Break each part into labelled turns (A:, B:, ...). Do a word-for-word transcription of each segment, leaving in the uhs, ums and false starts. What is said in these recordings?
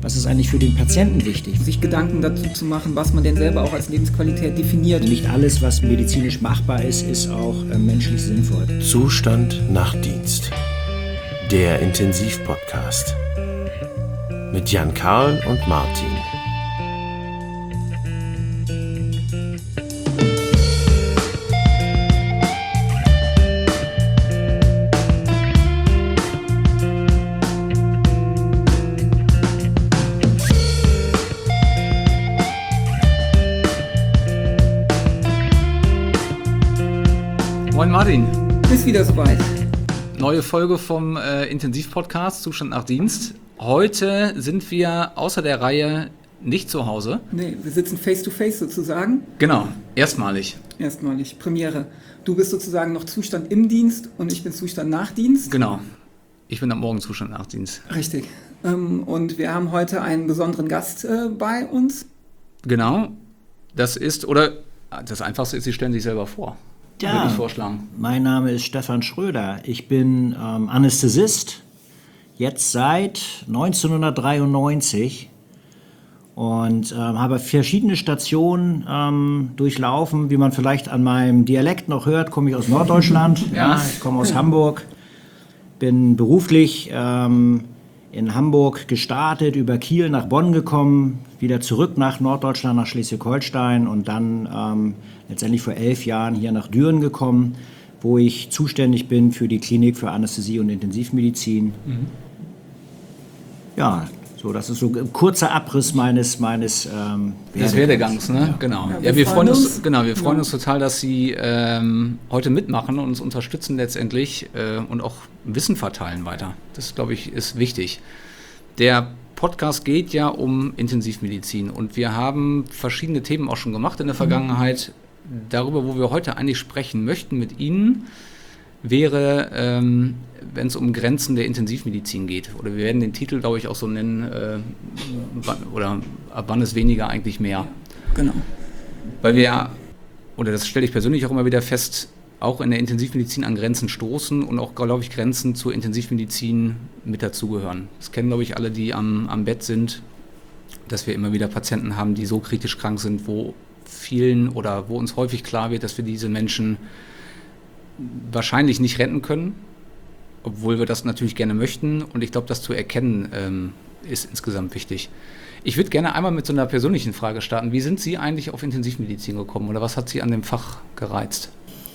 A: was ist eigentlich für den Patienten wichtig.
B: Sich Gedanken dazu zu machen, was man denn selber auch als Lebensqualität definiert.
A: Nicht alles, was medizinisch machbar ist, ist auch äh, menschlich sinnvoll.
C: Zustand nach Dienst. Der Intensivpodcast. Mit Jan Karl und Martin.
D: Moin Martin.
B: Ist wieder soweit.
D: Neue Folge vom äh, Intensivpodcast Zustand nach Dienst. Heute sind wir außer der Reihe nicht zu Hause.
B: Nee, wir sitzen face to face sozusagen.
D: Genau, erstmalig.
B: Erstmalig, Premiere. Du bist sozusagen noch Zustand im Dienst und ich bin Zustand nach Dienst.
D: Genau, ich bin am Morgen Zustand nach Dienst.
B: Richtig. Ähm, und wir haben heute einen besonderen Gast äh, bei uns.
D: Genau, das ist, oder das Einfachste ist, Sie stellen sich selber vor.
A: Ja,
D: würde ich vorschlagen.
A: Mein Name ist Stefan Schröder. Ich bin ähm, Anästhesist, jetzt seit neunzehnhundertdreiundneunzig und ähm, habe verschiedene Stationen ähm, durchlaufen. Wie man vielleicht an meinem Dialekt noch hört, komme ich aus Norddeutschland. Ja, ich komme aus Hamburg, bin beruflich ähm, in Hamburg gestartet, über Kiel nach Bonn gekommen, wieder zurück nach Norddeutschland, nach Schleswig-Holstein und dann ähm, letztendlich vor elf Jahren hier nach Düren gekommen, wo ich zuständig bin für die Klinik für Anästhesie und Intensivmedizin. Mhm. Ja, so, das ist so ein kurzer Abriss meines meines ähm,
D: des Werdegangs, ne? Ja. Genau. Ja, wir, ja, wir freuen uns, uns, genau, wir freuen ja. uns total, dass Sie ähm, heute mitmachen und uns unterstützen letztendlich äh, und auch Wissen verteilen weiter. Das, glaube ich, ist wichtig. Der Podcast geht ja um Intensivmedizin und wir haben verschiedene Themen auch schon gemacht in der Vergangenheit. Darüber, wo wir heute eigentlich sprechen möchten mit Ihnen, wäre, ähm, wenn es um Grenzen der Intensivmedizin geht. Oder wir werden den Titel, glaube ich, auch so nennen, äh, wann, oder ab wann ist weniger eigentlich mehr.
B: Genau.
D: Weil wir ja, oder das stelle ich persönlich auch immer wieder fest, auch in der Intensivmedizin an Grenzen stoßen und auch, glaube ich, Grenzen zur Intensivmedizin mit dazugehören. Das kennen, glaube ich, alle, die am, am Bett sind, dass wir immer wieder Patienten haben, die so kritisch krank sind, wo vielen oder wo uns häufig klar wird, dass wir diese Menschen wahrscheinlich nicht retten können, obwohl wir das natürlich gerne möchten. Und ich glaube, das zu erkennen ähm, ist insgesamt wichtig. Ich würde gerne einmal mit so einer persönlichen Frage starten. Wie sind Sie eigentlich auf Intensivmedizin gekommen oder was hat Sie an dem Fach gereizt?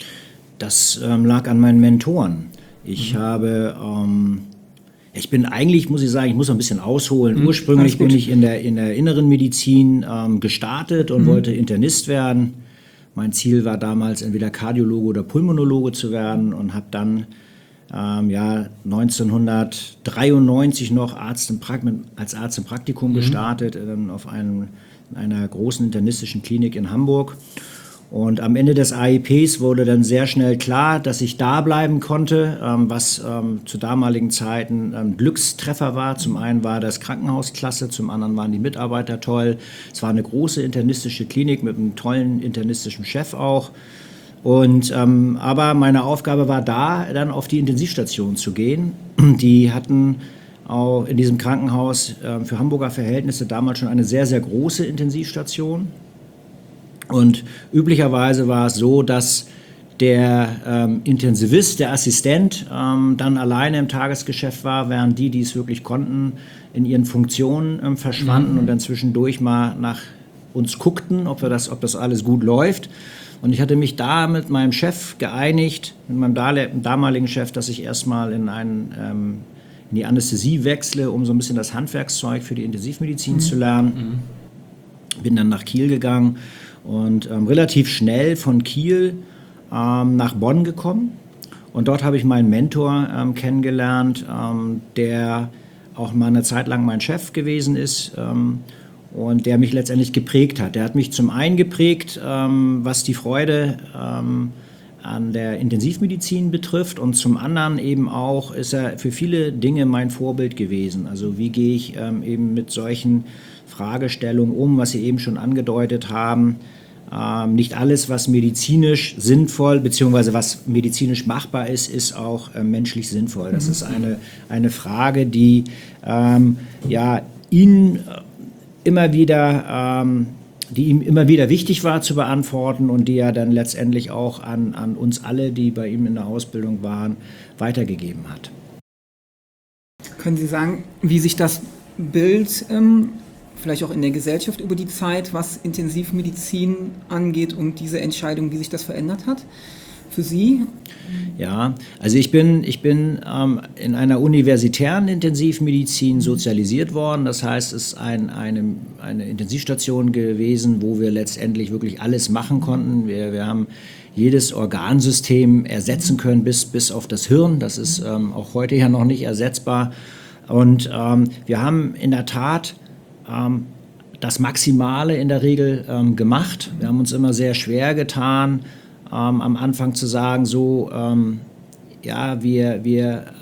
A: Das ähm, lag an meinen Mentoren. Ich mhm. habe, ähm, ich bin eigentlich, muss ich sagen, ich muss noch ein bisschen ausholen. Mhm. Ursprünglich bin ich in der, in der inneren Medizin ähm, gestartet und mhm. wollte Internist werden. Mein Ziel war damals, entweder Kardiologe oder Pulmonologe zu werden und habe dann ähm, ja, neunzehnhundertdreiundneunzig noch Arzt im pra- als Arzt im Praktikum mhm. gestartet, ähm, auf einem, in einer großen internistischen Klinik in Hamburg. Und am Ende des A I Ps wurde dann sehr schnell klar, dass ich da bleiben konnte, ähm, was ähm, zu damaligen Zeiten ein ähm, Glückstreffer war. Zum einen war das Krankenhaus klasse, zum anderen waren die Mitarbeiter toll. Es war eine große internistische Klinik mit einem tollen internistischen Chef auch. Und, ähm, aber meine Aufgabe war da, dann auf die Intensivstation zu gehen. Die hatten auch in diesem Krankenhaus äh, für Hamburger Verhältnisse damals schon eine sehr, sehr große Intensivstation. Und üblicherweise war es so, dass der ähm, Intensivist, der Assistent, ähm, dann alleine im Tagesgeschäft war, während die, die es wirklich konnten, in ihren Funktionen ähm, verschwanden mhm. und dann zwischendurch mal nach uns guckten, ob, wir das, ob das alles gut läuft. Und ich hatte mich da mit meinem Chef geeinigt, mit meinem damaligen Chef, dass ich erstmal in, einen, ähm, in die Anästhesie wechsle, um so ein bisschen das Handwerkszeug für die Intensivmedizin mhm. zu lernen. Mhm. Bin dann nach Kiel gegangen. Und ähm, relativ schnell von Kiel ähm, nach Bonn gekommen. Und dort habe ich meinen Mentor ähm, kennengelernt, ähm, der auch mal eine Zeit lang mein Chef gewesen ist ähm, und der mich letztendlich geprägt hat. Der hat mich zum einen geprägt, ähm, was die Freude ähm, an der Intensivmedizin betrifft und zum anderen eben auch ist er für viele Dinge mein Vorbild gewesen. Also wie gehe ich ähm, eben mit solchen Fragestellungen um, was Sie eben schon angedeutet haben. Ähm, nicht alles, was medizinisch sinnvoll bzw. was medizinisch machbar ist, ist auch äh, menschlich sinnvoll. Das ist eine, eine Frage, die ähm, ja ihn immer wieder, ähm, die ihm immer wieder wichtig war zu beantworten und die er dann letztendlich auch an, an uns alle, die bei ihm in der Ausbildung waren, weitergegeben hat.
B: Können Sie sagen, wie sich das Bild ähm, vielleicht auch in der Gesellschaft über die Zeit, was Intensivmedizin angeht und diese Entscheidung, wie sich das verändert hat für Sie?
A: Ja, also ich bin, ich bin ähm, in einer universitären Intensivmedizin sozialisiert worden. Das heißt, es ist ein, eine, eine Intensivstation gewesen, wo wir letztendlich wirklich alles machen konnten. Wir, wir haben jedes Organsystem ersetzen können, bis, bis auf das Hirn. Das ist ähm, auch heute ja noch nicht ersetzbar. Und ähm, wir haben in der Tat ähm, das Maximale in der Regel ähm, gemacht. Wir haben uns immer sehr schwer getan, ähm, am Anfang zu sagen, so, ähm, ja, wir, wir äh,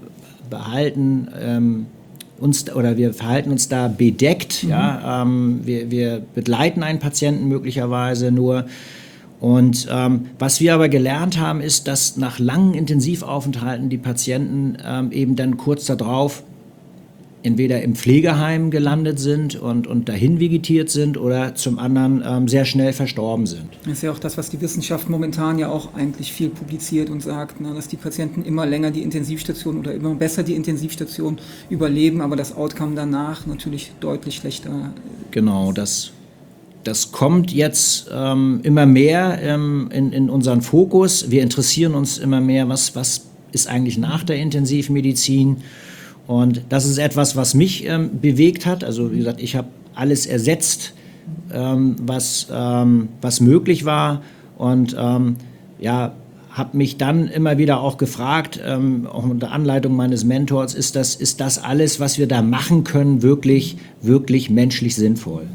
A: behalten ähm, uns oder wir verhalten uns da bedeckt. Mhm. Ja, ähm, wir, wir begleiten einen Patienten möglicherweise nur. Und ähm, was wir aber gelernt haben, ist, dass nach langen Intensivaufenthalten die Patienten ähm, eben dann kurz darauf entweder im Pflegeheim gelandet sind und, und dahin vegetiert sind oder zum anderen ähm, sehr schnell verstorben sind.
B: Das ist ja auch das, was die Wissenschaft momentan ja auch eigentlich viel publiziert und sagt, ne, dass die Patienten immer länger die Intensivstation oder immer besser die Intensivstation überleben, aber das Outcome danach natürlich deutlich schlechter.
A: Genau, das Das kommt jetzt ähm, immer mehr ähm, in, in unseren Fokus. Wir interessieren uns immer mehr, was, was ist eigentlich nach der Intensivmedizin. Und das ist etwas, was mich ähm, bewegt hat. Also wie gesagt, ich habe alles ersetzt, ähm, was, ähm, was möglich war. Und ähm, ja, habe mich dann immer wieder auch gefragt, ähm, auch unter Anleitung meines Mentors, ist das, ist das alles, was wir da machen können, wirklich, wirklich menschlich sinnvoll?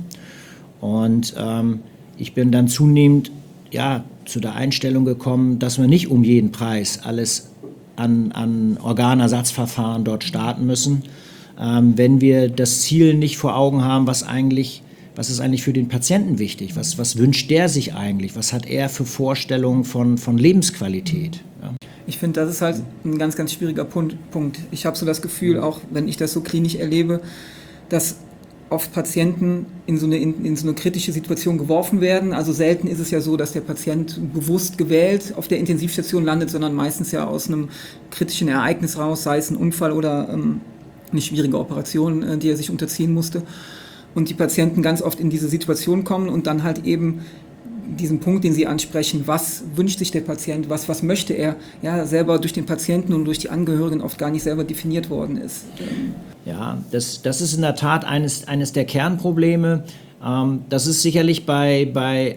A: Und ähm, ich bin dann zunehmend ja, zu der Einstellung gekommen, dass wir nicht um jeden Preis alles an, an Organersatzverfahren dort starten müssen, ähm, wenn wir das Ziel nicht vor Augen haben, was eigentlich, was ist eigentlich für den Patienten wichtig, was, was wünscht der sich eigentlich, was hat er für Vorstellungen von, von Lebensqualität. Ja.
B: Ich finde, das ist halt ein ganz, ganz schwieriger Punkt. Ich habe so das Gefühl, auch wenn ich das so klinisch erlebe, dass oft Patienten in so, eine, in, in so eine kritische Situation geworfen werden. Also selten ist es ja so, dass der Patient bewusst gewählt auf der Intensivstation landet, sondern meistens ja aus einem kritischen Ereignis raus, sei es ein Unfall oder ähm, eine schwierige Operation, äh, die er sich unterziehen musste. Und die Patienten ganz oft in diese Situation kommen und dann halt eben diesen Punkt, den Sie ansprechen, was wünscht sich der Patient, was, was möchte er, ja, selber durch den Patienten und durch die Angehörigen oft gar nicht selber definiert worden ist.
A: Ja, das, das ist in der Tat eines, eines der Kernprobleme. Ähm, das ist sicherlich bei, bei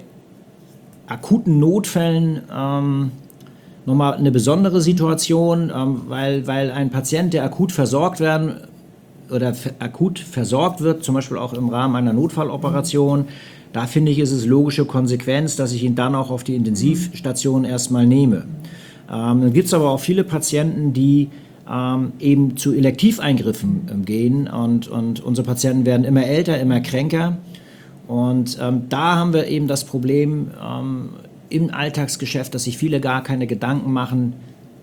A: akuten Notfällen ähm, nochmal eine besondere Situation, ähm, weil, weil ein Patient, der akut versorgt werden oder f- akut versorgt wird, zum Beispiel auch im Rahmen einer Notfalloperation, da finde ich, ist es logische Konsequenz, dass ich ihn dann auch auf die Intensivstation erstmal nehme. Ähm, dann gibt es aber auch viele Patienten, die ähm, eben zu Elektiveingriffen ähm, gehen und, und unsere Patienten werden immer älter, immer kränker. Und ähm, da haben wir eben das Problem ähm, im Alltagsgeschäft, dass sich viele gar keine Gedanken machen,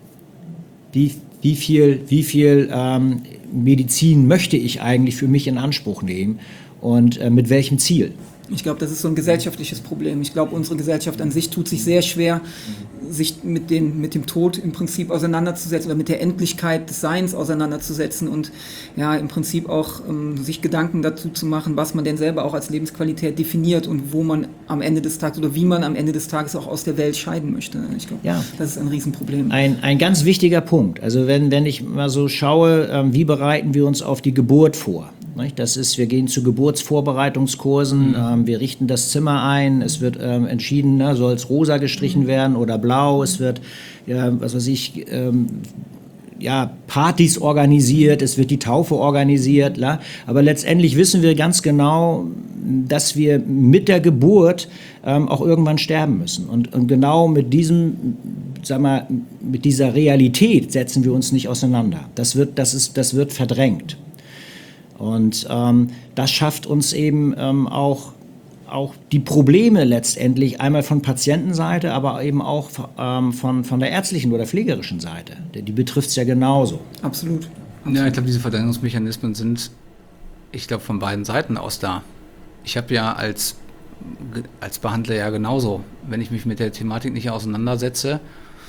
A: wie, wie viel, wie viel ähm, Medizin möchte ich eigentlich für mich in Anspruch nehmen und äh, mit welchem Ziel.
B: Ich glaube, das ist so ein gesellschaftliches Problem. Ich glaube, unsere Gesellschaft an sich tut sich sehr schwer, sich mit dem, mit dem Tod im Prinzip auseinanderzusetzen oder mit der Endlichkeit des Seins auseinanderzusetzen und ja, im Prinzip auch ähm, sich Gedanken dazu zu machen, was man denn selber auch als Lebensqualität definiert und wo man am Ende des Tages oder wie man am Ende des Tages auch aus der Welt scheiden möchte. Ich glaube, ja. Das ist ein Riesenproblem.
A: Ein, ein ganz wichtiger Punkt. Also wenn, wenn ich mal so schaue, ähm, wie bereiten wir uns auf die Geburt vor? Das ist, wir gehen zu Geburtsvorbereitungskursen, ähm, wir richten das Zimmer ein, es wird ähm, entschieden, ne, soll es rosa gestrichen werden oder blau, es wird, ja, was weiß ich, ähm, ja, Partys organisiert, es wird die Taufe organisiert, la? Aber letztendlich wissen wir ganz genau, dass wir mit der Geburt ähm, auch irgendwann sterben müssen. Und, und genau mit diesem, sag mal, mit dieser Realität setzen wir uns nicht auseinander. Das wird, das ist, das wird verdrängt. Und ähm, das schafft uns eben ähm, auch, auch die Probleme letztendlich einmal von Patientenseite, aber eben auch ähm, von, von der ärztlichen oder pflegerischen Seite. Die betrifft es ja genauso.
B: Absolut. Absolut.
D: Ja, ich glaube, diese Verdrängungsmechanismen sind ich glaube, von beiden Seiten aus da. Ich habe ja als, als Behandler ja genauso, wenn ich mich mit der Thematik nicht auseinandersetze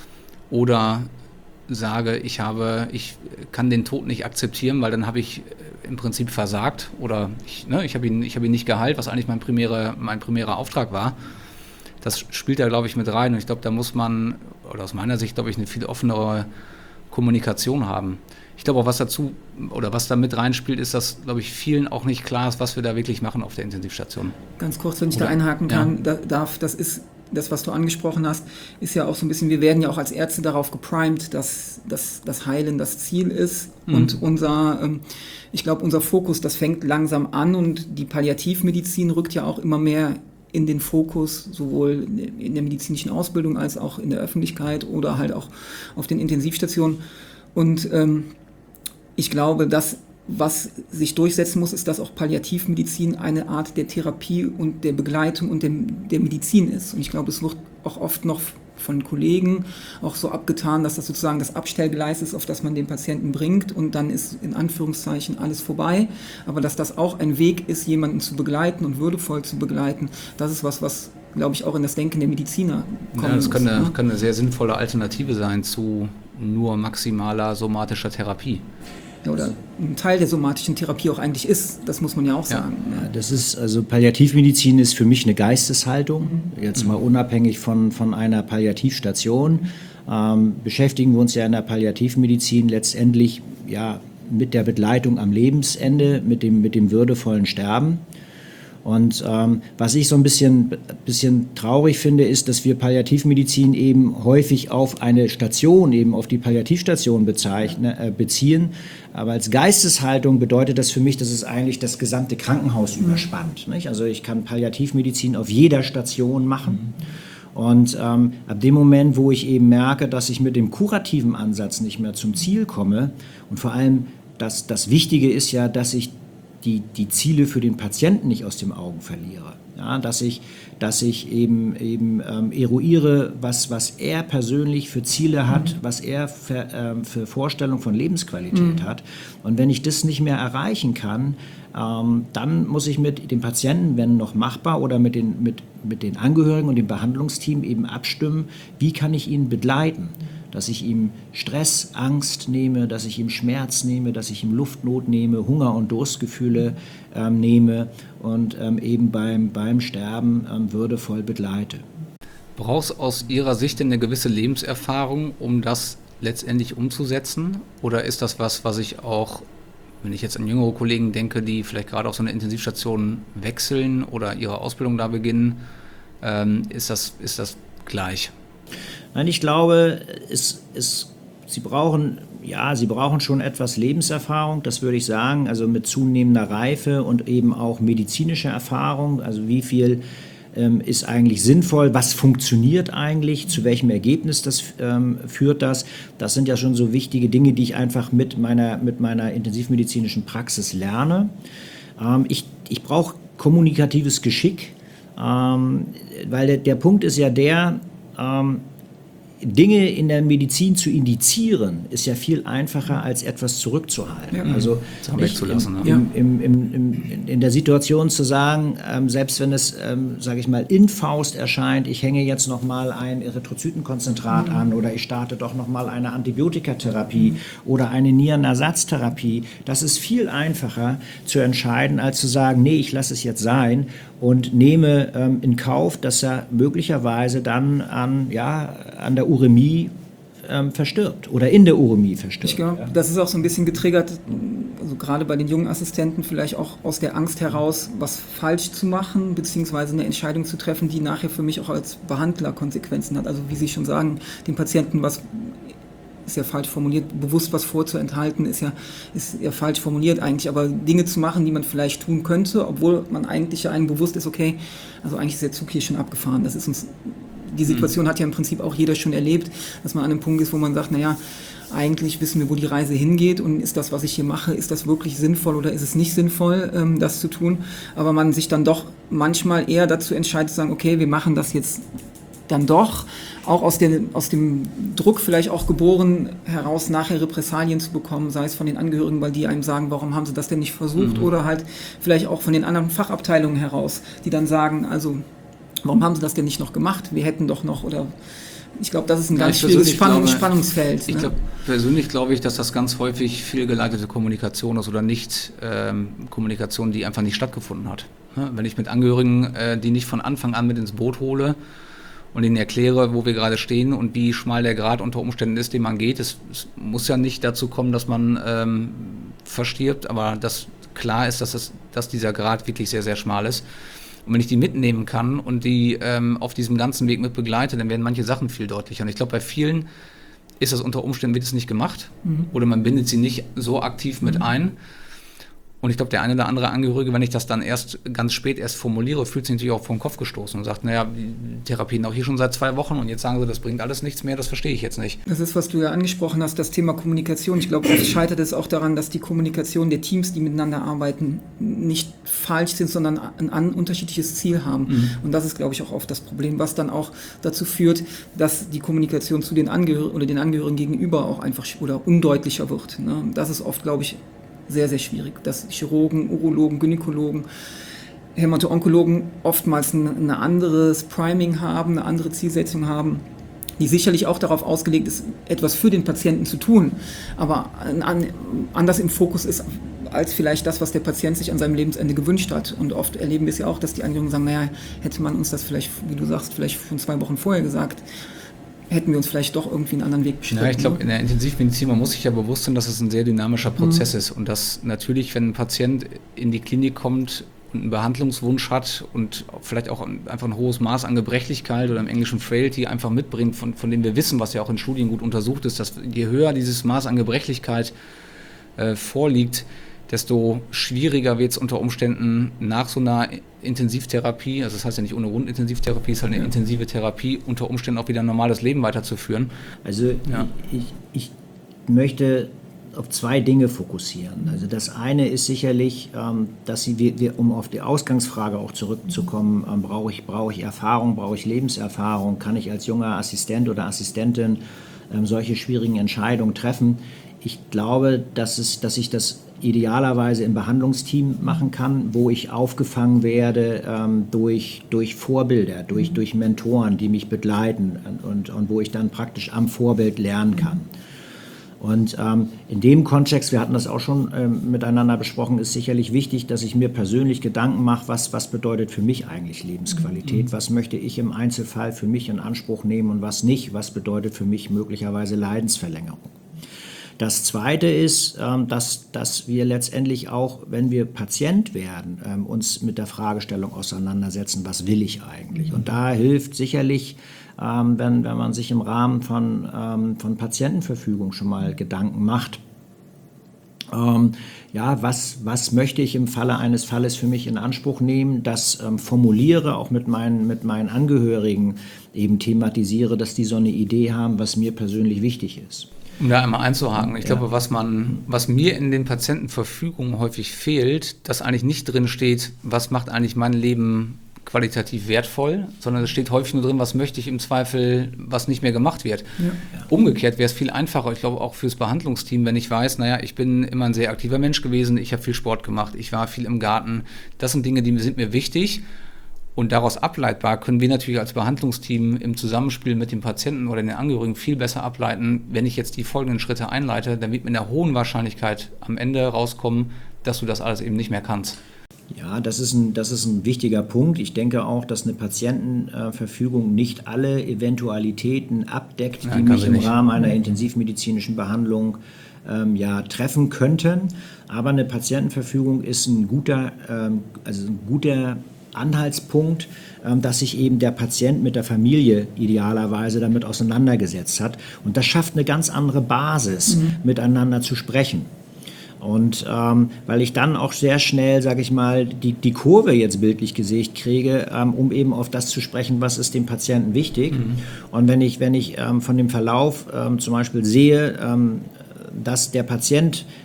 D: oder sage, ich habe, ich kann den Tod nicht akzeptieren, weil dann habe ich im Prinzip versagt oder ich, ne, ich habe ihn, ich habe ihn nicht geheilt, was eigentlich mein primärer, mein primärer Auftrag war. Das spielt da, glaube ich, mit rein und ich glaube, da muss man, oder aus meiner Sicht, glaube ich, eine viel offenere Kommunikation haben. Ich glaube auch, was dazu oder was da mit reinspielt, ist, dass, glaube ich, vielen auch nicht klar ist, was wir da wirklich machen auf der Intensivstation.
B: Ganz kurz, wenn ich
D: Oder?
B: da einhaken kann,
D: Ja.
B: da, darf, das ist das, was du angesprochen hast, ist ja auch so ein bisschen, wir werden ja auch als Ärzte darauf geprimed, dass, dass das Heilen das Ziel ist. Mhm. Und unser, ähm, ich glaube, unser Fokus, das fängt langsam an und die Palliativmedizin rückt ja auch immer mehr in den Fokus, sowohl in der medizinischen Ausbildung als auch in der Öffentlichkeit oder halt auch auf den Intensivstationen. Und ähm, ich glaube, dass was sich durchsetzen muss, ist, dass auch Palliativmedizin eine Art der Therapie und der Begleitung und der, der Medizin ist. Und ich glaube, es wird auch oft noch von Kollegen auch so abgetan, dass das sozusagen das Abstellgleis ist, auf das man den Patienten bringt und dann ist in Anführungszeichen alles vorbei. Aber dass das auch ein Weg ist, jemanden zu begleiten und würdevoll zu begleiten, das ist was, was, glaube ich, auch in das Denken der Mediziner kommt.
D: Ja, das kann eine, ne? kann eine sehr sinnvolle Alternative sein zu nur maximaler somatischer Therapie.
B: Ja, oder ein Teil der somatischen Therapie auch eigentlich ist, das muss man ja auch sagen.
A: Ja, das ist, also Palliativmedizin ist für mich eine Geisteshaltung, jetzt mal unabhängig von, von einer Palliativstation. Ähm, beschäftigen wir uns ja in der Palliativmedizin letztendlich ja, mit der Begleitung am Lebensende, mit dem, mit dem würdevollen Sterben. Und ähm, was ich so ein bisschen, bisschen traurig finde, ist, dass wir Palliativmedizin eben häufig auf eine Station, eben auf die Palliativstation bezeichnen, äh, beziehen. Aber als Geisteshaltung bedeutet das für mich, dass es eigentlich das gesamte Krankenhaus überspannt. Nicht? Also ich kann Palliativmedizin auf jeder Station machen. Und ähm, ab dem Moment, wo ich eben merke, dass ich mit dem kurativen Ansatz nicht mehr zum Ziel komme und vor allem das, das Wichtige ist ja, dass ich Die, die Ziele für den Patienten nicht aus den Augen verliere. Ja, dass ich, dass ich eben, eben ähm, eruiere, was, was er persönlich für Ziele hat, mhm. was er für, ähm, für Vorstellungen von Lebensqualität mhm. hat. Und wenn ich das nicht mehr erreichen kann, ähm, dann muss ich mit dem Patienten, wenn noch machbar, oder mit den, mit, mit den Angehörigen und dem Behandlungsteam eben abstimmen, wie kann ich ihn begleiten. Dass ich ihm Stress, Angst nehme, dass ich ihm Schmerz nehme, dass ich ihm Luftnot nehme, Hunger- und Durstgefühle ähm, nehme und ähm, eben beim, beim Sterben ähm, würdevoll begleite.
D: Brauchst du aus Ihrer Sicht denn eine gewisse Lebenserfahrung, um das letztendlich umzusetzen? Oder ist das was, was ich auch, wenn ich jetzt an jüngere Kollegen denke, die vielleicht gerade auf so eine Intensivstation wechseln oder ihre Ausbildung da beginnen, ähm, ist das, ist das gleich?
A: Nein, ich glaube, es, es, sie brauchen, ja, sie brauchen schon etwas Lebenserfahrung, das würde ich sagen, also mit zunehmender Reife und eben auch medizinische Erfahrung, also wie viel ähm, ist eigentlich sinnvoll, was funktioniert eigentlich, zu welchem Ergebnis das ähm, führt das. Das sind ja schon so wichtige Dinge, die ich einfach mit meiner, mit meiner intensivmedizinischen Praxis lerne. Ähm, ich, ich brauche kommunikatives Geschick, ähm, weil der, der Punkt ist ja der, ähm, Dinge in der Medizin zu indizieren, ist ja viel einfacher, als etwas zurückzuhalten. Ja. Also
D: wegzulassen.
A: Im, im, im, im, im, in der Situation zu sagen, ähm, selbst wenn es, ähm, sage ich mal, in Faust erscheint, ich hänge jetzt noch mal ein Erythrozytenkonzentrat mhm. an oder ich starte doch noch mal eine Antibiotikatherapie mhm. oder eine Nierenersatztherapie, das ist viel einfacher zu entscheiden, als zu sagen, nee, ich lasse es jetzt sein und nehme ähm, in Kauf, dass er möglicherweise dann an, ja, an der Uremie ähm, verstirbt oder in der Uremie verstirbt.
B: Ich glaube, ja. das ist auch so ein bisschen getriggert, also gerade bei den jungen Assistenten vielleicht auch aus der Angst heraus, was falsch zu machen, beziehungsweise eine Entscheidung zu treffen, die nachher für mich auch als Behandler Konsequenzen hat. Also wie Sie schon sagen, dem Patienten was, ist ja falsch formuliert, bewusst was vorzuenthalten, ist ja, ist ja falsch formuliert eigentlich, aber Dinge zu machen, die man vielleicht tun könnte, obwohl man eigentlich ja einem bewusst ist, okay, also eigentlich ist der Zug hier schon abgefahren, das ist uns, die Situation hat ja im Prinzip auch jeder schon erlebt, dass man an einem Punkt ist, wo man sagt, naja, eigentlich wissen wir, wo die Reise hingeht und ist das, was ich hier mache, ist das wirklich sinnvoll oder ist es nicht sinnvoll, ähm, das zu tun, aber man sich dann doch manchmal eher dazu entscheidet zu sagen, okay, wir machen das jetzt dann doch, auch aus, den, aus dem Druck vielleicht auch geboren, heraus nachher Repressalien zu bekommen, sei es von den Angehörigen, weil die einem sagen, warum haben sie das denn nicht versucht, mhm. oder halt vielleicht auch von den anderen Fachabteilungen heraus, die dann sagen, also warum haben sie das denn nicht noch gemacht, wir hätten doch noch, oder ich glaube, das ist ein ja, ganz schwieriges Spannung, glaube, Spannungsfeld.
D: Ich
B: ne?
D: glaub, persönlich glaube ich, dass das ganz häufig fehlgeleitete Kommunikation ist oder nicht ähm, Kommunikation, die einfach nicht stattgefunden hat. Ja, wenn ich mit Angehörigen, äh, die nicht von Anfang an mit ins Boot hole und ihnen erkläre, wo wir gerade stehen und wie schmal der Grad unter Umständen ist, den man geht, es, es muss ja nicht dazu kommen, dass man ähm, verstirbt, aber dass klar ist, dass, das, dass dieser Grad wirklich sehr, sehr schmal ist. Und wenn ich die mitnehmen kann und die ähm, auf diesem ganzen Weg mit begleite, dann werden manche Sachen viel deutlicher. Und ich glaube, bei vielen ist das unter Umständen, wird es nicht gemacht, mhm. oder man bindet sie nicht so aktiv mit mhm. ein. Und ich glaube, der eine oder andere Angehörige, wenn ich das dann erst ganz spät erst formuliere, fühlt sich natürlich auch vor den Kopf gestoßen und sagt, naja, die Therapien auch hier schon seit zwei Wochen und jetzt sagen sie, das bringt alles nichts mehr, das verstehe ich jetzt nicht.
B: Das ist, was du ja angesprochen hast, das Thema Kommunikation. Ich glaube, oft scheitert es auch daran, dass die Kommunikation der Teams, die miteinander arbeiten, nicht falsch sind, sondern ein, ein unterschiedliches Ziel haben. Mhm. Und das ist, glaube ich, auch oft das Problem, was dann auch dazu führt, dass die Kommunikation zu den Angehörigen oder den Angehörigen gegenüber auch einfach oder undeutlicher wird. Ne? Das ist oft, glaube ich, sehr, sehr schwierig, dass Chirurgen, Urologen, Gynäkologen, Hämato-Onkologen oftmals ein, ein anderes Priming haben, eine andere Zielsetzung haben, die sicherlich auch darauf ausgelegt ist, etwas für den Patienten zu tun, aber an, anders im Fokus ist als vielleicht das, was der Patient sich an seinem Lebensende gewünscht hat. Und oft erleben wir es ja auch, dass die Angehörigen sagen, naja, hätte man uns das vielleicht, wie du sagst, vielleicht schon zwei Wochen vorher gesagt, hätten wir uns vielleicht doch irgendwie einen anderen Weg bestritten.
D: Ja, ich glaube, in der Intensivmedizin, man muss sich ja bewusst sein, dass es ein sehr dynamischer Prozess mhm. ist und dass natürlich, wenn ein Patient in die Klinik kommt und einen Behandlungswunsch hat und vielleicht auch einfach ein hohes Maß an Gebrechlichkeit oder im Englischen Frailty einfach mitbringt, von, von dem wir wissen, was ja auch in Studien gut untersucht ist, dass je höher dieses Maß an Gebrechlichkeit äh, vorliegt, desto schwieriger wird es unter Umständen nach so einer Intensivtherapie, also das heißt ja nicht ohne Grundintensivtherapie, es ist halt eine ja. intensive Therapie, unter Umständen auch wieder ein normales Leben weiterzuführen.
A: Also ja. ich, ich möchte auf zwei Dinge fokussieren. Also das eine ist sicherlich, ähm, dass sie, wir, um auf die Ausgangsfrage auch zurückzukommen, ähm, brauche ich, brauche ich Erfahrung, brauche ich Lebenserfahrung, kann ich als junger Assistent oder Assistentin ähm, solche schwierigen Entscheidungen treffen. Ich glaube, dass, es, dass ich das idealerweise im Behandlungsteam machen kann, wo ich aufgefangen werde ähm, durch, durch Vorbilder, durch, durch Mentoren, die mich begleiten und, und wo ich dann praktisch am Vorbild lernen kann. Und ähm, in dem Kontext, wir hatten das auch schon ähm, miteinander besprochen, ist sicherlich wichtig, dass ich mir persönlich Gedanken mache, was, was bedeutet für mich eigentlich Lebensqualität, mhm. was möchte ich im Einzelfall für mich in Anspruch nehmen und was nicht, was bedeutet für mich möglicherweise Leidensverlängerung. Das Zweite ist, dass, dass wir letztendlich auch, wenn wir Patient werden, uns mit der Fragestellung auseinandersetzen, was will ich eigentlich? Und da hilft sicherlich, wenn, wenn man sich im Rahmen von, von Patientenverfügung schon mal Gedanken macht, Ähm, ja, was, was möchte ich im Falle eines Falles für mich in Anspruch nehmen, das ähm, formuliere, auch mit meinen, mit meinen Angehörigen eben thematisiere, dass die so eine Idee haben, was mir persönlich wichtig ist.
D: Um da einmal einzuhaken, ich ja. glaube, was man, was mir in den Patientenverfügungen häufig fehlt, dass eigentlich nicht drin steht, was macht eigentlich mein Leben qualitativ wertvoll, sondern es steht häufig nur drin, was möchte ich im Zweifel, was nicht mehr gemacht wird. Ja. Umgekehrt wäre es viel einfacher, ich glaube auch fürs Behandlungsteam, wenn ich weiß, naja, ich bin immer ein sehr aktiver Mensch gewesen, ich habe viel Sport gemacht, ich war viel im Garten, das sind Dinge, die sind mir wichtig. Und daraus ableitbar können wir natürlich als Behandlungsteam im Zusammenspiel mit dem Patienten oder den Angehörigen viel besser ableiten, wenn ich jetzt die folgenden Schritte einleite, dann wird mit einer hohen Wahrscheinlichkeit am Ende rauskommen, dass du das alles eben nicht mehr kannst.
A: Ja, das ist ein, das ist ein wichtiger Punkt. Ich denke auch, dass eine Patientenverfügung nicht alle Eventualitäten abdeckt, ja, die mich im nicht. Rahmen einer intensivmedizinischen Behandlung ähm, ja, treffen könnten. Aber eine Patientenverfügung ist ein guter, ähm, also ein guter Anhaltspunkt, dass sich eben der Patient mit der Familie idealerweise damit auseinandergesetzt hat. Und das schafft eine ganz andere Basis, mhm. miteinander zu sprechen. Und ähm, weil ich dann auch sehr schnell, sage ich mal, die, die Kurve jetzt bildlich gesicht kriege, ähm, um eben auf das zu sprechen, was ist dem Patienten wichtig. Mhm. Und wenn ich, wenn ich ähm, von dem Verlauf ähm, zum Beispiel sehe, ähm, dass der Patient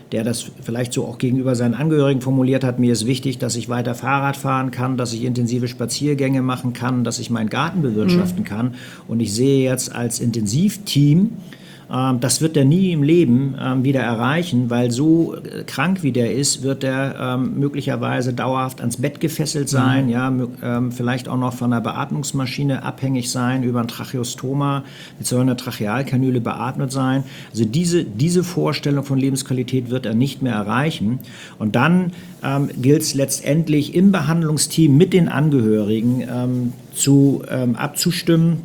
A: der das vielleicht so auch gegenüber seinen Angehörigen formuliert hat, mir ist wichtig, dass ich weiter Fahrrad fahren kann, dass ich intensive Spaziergänge machen kann, dass ich meinen Garten bewirtschaften mhm. kann. Und ich sehe jetzt als Intensivteam, ähm, das wird er nie im Leben ähm, wieder erreichen, weil so äh, krank wie der ist, wird er ähm, möglicherweise dauerhaft ans Bett gefesselt sein, mhm. ja, m- ähm, vielleicht auch noch von einer Beatmungsmaschine abhängig sein, über ein Tracheostoma mit so einer Trachealkanüle beatmet sein. Also diese, diese Vorstellung von Lebensqualität wird er nicht mehr erreichen. Und dann ähm, gilt es letztendlich im Behandlungsteam mit den Angehörigen ähm, zu, ähm, abzustimmen,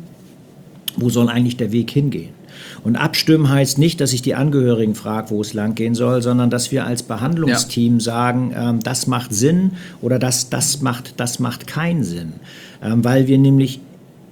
A: wo soll eigentlich der Weg hingehen. Und abstimmen heißt nicht, dass ich die Angehörigen frage, wo es lang gehen soll, sondern dass wir als Behandlungsteam ja. sagen, ähm, das macht Sinn oder das, das, macht, das macht keinen Sinn. Ähm, weil wir nämlich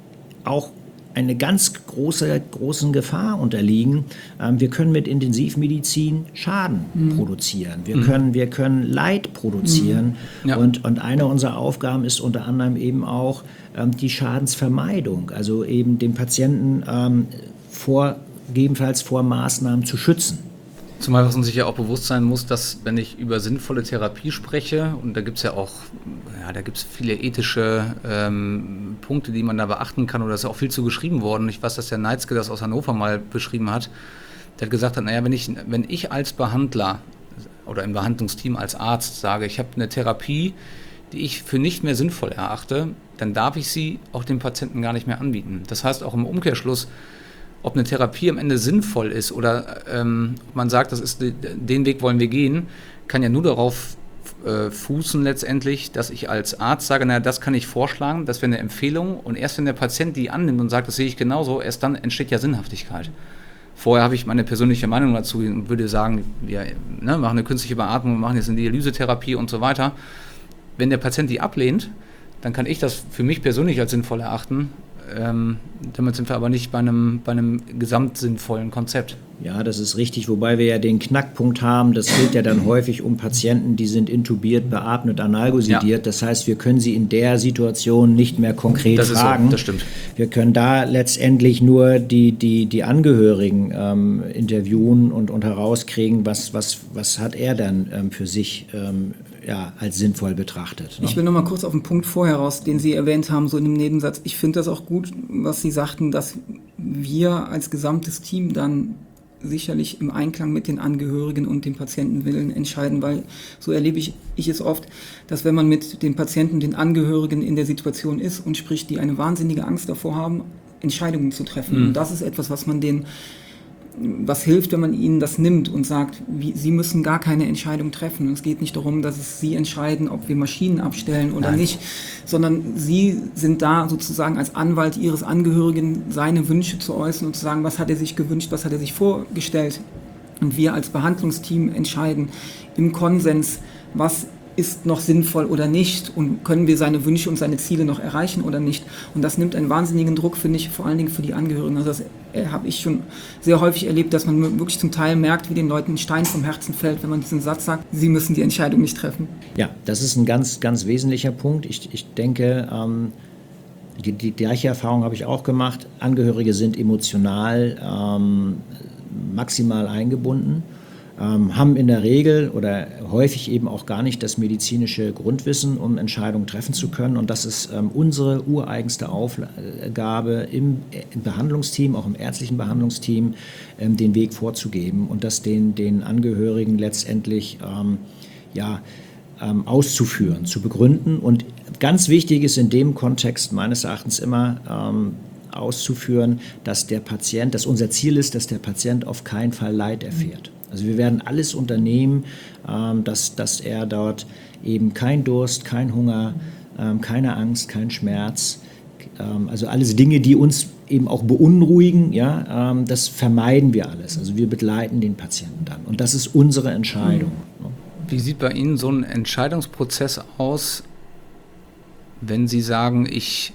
A: auch eine ganz große großen Gefahr unterliegen. Ähm, wir können mit Intensivmedizin Schaden mhm. produzieren. Wir, mhm. können, wir können Leid produzieren. Mhm. Ja. Und, und eine unserer Aufgaben ist unter anderem eben auch ähm, die Schadensvermeidung. Also eben den Patienten ähm, vor, gegebenenfalls vor Maßnahmen zu schützen.
D: Zumal was man sich ja auch bewusst sein muss, dass wenn ich über sinnvolle Therapie spreche, und da gibt es ja auch, ja, da gibt es viele ethische ähm, Punkte, die man da beachten kann, oder es ist auch viel zu geschrieben worden. Ich weiß, dass der Neitzke das aus Hannover mal beschrieben hat. Der hat gesagt, naja, wenn ich, wenn ich als Behandler oder im Behandlungsteam als Arzt sage, ich habe eine Therapie, die ich für nicht mehr sinnvoll erachte, dann darf ich sie auch dem Patienten gar nicht mehr anbieten. Das heißt auch im Umkehrschluss, ob eine Therapie am Ende sinnvoll ist oder ähm, man sagt, das ist, den Weg wollen wir gehen, kann ja nur darauf äh, fußen letztendlich, dass ich als Arzt sage, naja, das kann ich vorschlagen, das wäre eine Empfehlung, und erst wenn der Patient die annimmt und sagt, das sehe ich genauso, erst dann entsteht ja Sinnhaftigkeit. Vorher habe ich meine persönliche Meinung dazu und würde sagen, wir ne, machen eine künstliche Beatmung, machen jetzt eine Dialysetherapie und so weiter. Wenn der Patient die ablehnt, dann kann ich das für mich persönlich als sinnvoll erachten. Ähm, damit sind wir aber nicht bei einem, bei einem gesamtsinnvollen Konzept.
A: Ja, das ist richtig, wobei wir ja den Knackpunkt haben, das gilt ja dann häufig um Patienten, die sind intubiert, beatmet, analgesidiert. Ja. Das heißt, wir können sie in der Situation nicht mehr konkret
D: das
A: fragen.
D: Ist so, das stimmt.
A: Wir können da letztendlich nur die, die, die Angehörigen ähm, interviewen und, und herauskriegen, was, was, was hat er dann ähm, für sich ähm, ja, als sinnvoll betrachtet. Ne?
B: Ich will noch mal kurz auf den Punkt vorher raus, den Sie erwähnt haben, so in dem Nebensatz. Ich finde das auch gut, was Sie sagten, dass wir als gesamtes Team dann sicherlich im Einklang mit den Angehörigen und dem Patientenwillen entscheiden, weil so erlebe ich, ich es oft, dass wenn man mit den Patienten, den Angehörigen in der Situation ist und spricht, die eine wahnsinnige Angst davor haben, Entscheidungen zu treffen. Mhm. Und das ist etwas, was man denen was hilft, wenn man ihnen das nimmt und sagt, wie, sie müssen gar keine Entscheidung treffen. Und es geht nicht darum, dass es sie entscheiden, ob wir Maschinen abstellen oder Nein. nicht, sondern sie sind da sozusagen als Anwalt ihres Angehörigen, seine Wünsche zu äußern und zu sagen, was hat er sich gewünscht, was hat er sich vorgestellt. Und wir als Behandlungsteam entscheiden im Konsens, was ist noch sinnvoll oder nicht und können wir seine Wünsche und seine Ziele noch erreichen oder nicht. Und das nimmt einen wahnsinnigen Druck, finde ich, vor allen Dingen für die Angehörigen. Also das äh, habe ich schon sehr häufig erlebt, dass man wirklich zum Teil merkt, wie den Leuten ein Stein vom Herzen fällt, wenn man diesen Satz sagt, sie müssen die Entscheidung nicht treffen.
A: Ja, das ist ein ganz, ganz wesentlicher Punkt. Ich, ich denke, ähm, die, die gleiche Erfahrung habe ich auch gemacht. Angehörige sind emotional ähm, maximal eingebunden. Ähm, haben in der Regel oder häufig eben auch gar nicht das medizinische Grundwissen, um Entscheidungen treffen zu können. Und das ist ähm, unsere ureigenste Aufgabe im, im Behandlungsteam, auch im ärztlichen Behandlungsteam, ähm, den Weg vorzugeben und das den, den Angehörigen letztendlich ähm, ja, ähm, auszuführen, zu begründen. Und ganz wichtig ist in dem Kontext meines Erachtens immer ähm, auszuführen, dass der Patient, dass unser Ziel ist, dass der Patient auf keinen Fall Leid erfährt. Also wir werden alles unternehmen, ähm, dass, dass er dort eben kein Durst, kein Hunger, ähm, keine Angst, kein Schmerz, ähm, also alles Dinge, die uns eben auch beunruhigen, ja, ähm, das vermeiden wir alles. Also wir begleiten den Patienten dann und das ist unsere Entscheidung.
D: Mhm. Wie sieht bei Ihnen so ein Entscheidungsprozess aus, wenn Sie sagen, ich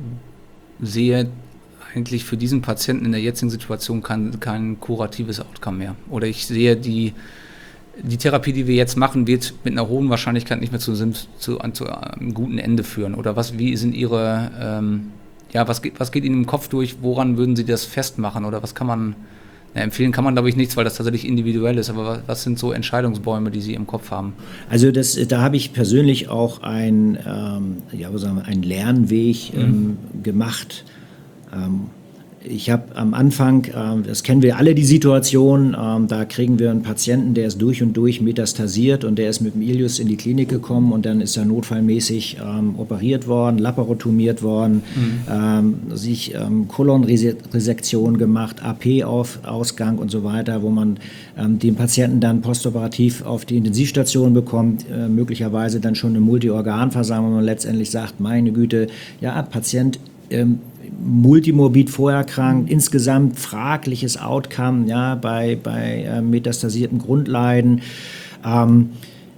D: sehe eigentlich für diesen Patienten in der jetzigen Situation kein, kein kuratives Outcome mehr. Oder ich sehe, die, die Therapie, die wir jetzt machen, wird mit einer hohen Wahrscheinlichkeit nicht mehr zu, zu, zu einem guten Ende führen. Oder was, wie sind Ihre, ähm, ja, was geht, was geht Ihnen im Kopf durch, woran würden Sie das festmachen? Oder was kann man Ja, empfehlen kann man, glaube ich, nichts, weil das tatsächlich individuell ist. Aber was sind so Entscheidungsbäume, die Sie im Kopf haben?
A: Also das, da habe ich persönlich auch ein, ähm, ja, was sagen wir, einen Lernweg ähm, mhm. gemacht. Ähm, Ich habe am Anfang, ähm, das kennen wir alle, die Situation, ähm, da kriegen wir einen Patienten, der ist durch und durch metastasiert und der ist mit dem Ileus in die Klinik gekommen und dann ist er notfallmäßig ähm, operiert worden, laparotomiert worden, mhm. ähm, sich ähm, Kolonresektion gemacht, A P-Ausgang und so weiter, wo man ähm, den Patienten dann postoperativ auf die Intensivstation bekommt, äh, möglicherweise dann schon eine Multiorganversammlung, wo man letztendlich sagt, meine Güte, ja, Patient ähm, multimorbid vorerkrankt, insgesamt fragliches Outcome, ja, bei, bei äh, metastasierten Grundleiden. Ähm,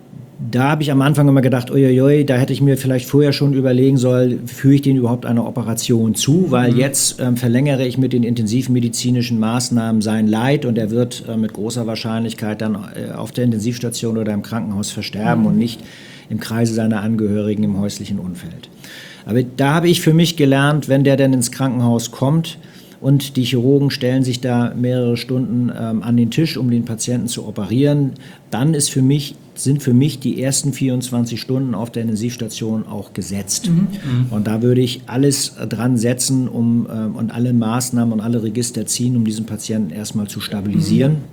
A: da habe ich am Anfang immer gedacht, uiuiui, da hätte ich mir vielleicht vorher schon überlegen sollen, führe ich den überhaupt einer Operation zu, weil mhm. jetzt ähm, verlängere ich mit den intensivmedizinischen Maßnahmen sein Leid und er wird äh, mit großer Wahrscheinlichkeit dann äh, auf der Intensivstation oder im Krankenhaus versterben mhm. und nicht im Kreise seiner Angehörigen im häuslichen Umfeld. Aber da habe ich für mich gelernt, wenn der denn ins Krankenhaus kommt und die Chirurgen stellen sich da mehrere Stunden ähm, an den Tisch, um den Patienten zu operieren, dann ist für mich, sind für mich die ersten vierundzwanzig Stunden auf der Intensivstation auch gesetzt. Mhm. Und da würde ich alles dran setzen um, ähm, und alle Maßnahmen und alle Register ziehen, um diesen Patienten erstmal zu stabilisieren. Mhm.